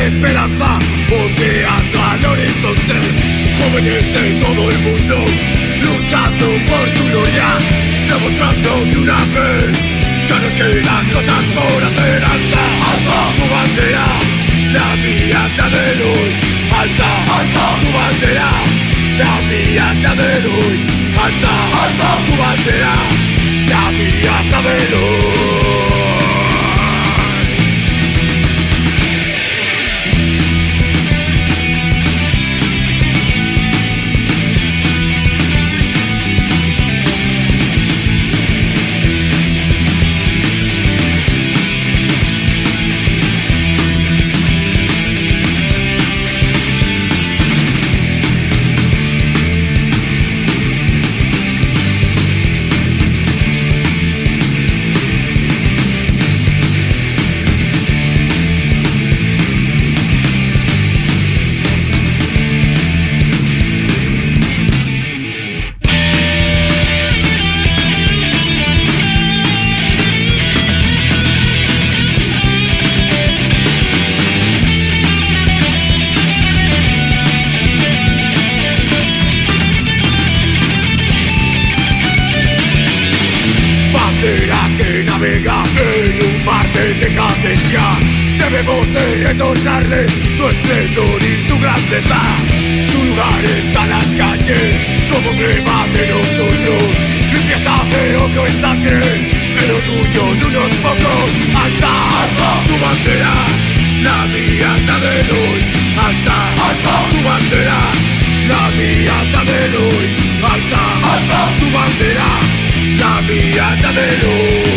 esperanza ondeando al horizonte. Jóvenes de todo el mundo luchando por tu gloria, demostrando que una vez ya nos quedan cosas por hacer. Alza, alza tu bandera, la mía te doy. Alza, alza tu bandera, la mía te doy. Alza, alza tu bandera, la mía te doy. Que navega en un mar de decadencia, debemos de retornarle su esplendor y su grandeza. Su lugar está en las calles como emblema de nosotros, limpia hasta de odio y sangre, el orgullo de unos pocos. Alza, alza tu bandera, la mía te doy. Alza, alza tu bandera, la mía te doy. Alza, alza tu bandera, la mía te doy.